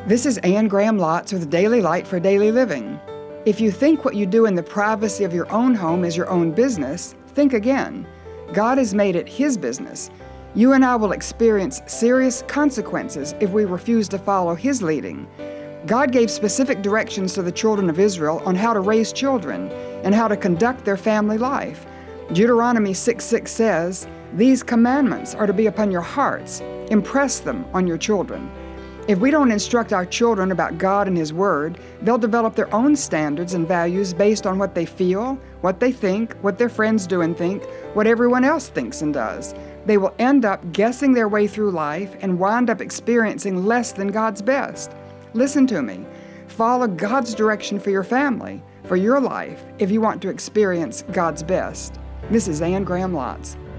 This is Anne Graham Lotz with Daily Light for Daily Living. If you think what you do in the privacy of your own home is your own business, think again. God has made it His business. You and I will experience serious consequences if we refuse to follow His leading. God gave specific directions to the children of Israel on how to raise children and how to conduct their family life. Deuteronomy 6:6 says, "These commandments are to be upon your hearts. Impress them on your children." If we don't instruct our children about God and His Word, they'll develop their own standards and values based on what they feel, what they think, what their friends do and think, what everyone else thinks and does. They will end up guessing their way through life and wind up experiencing less than God's best. Listen to me. Follow God's direction for your family, for your life, if you want to experience God's best. This is Anne Graham Lotz.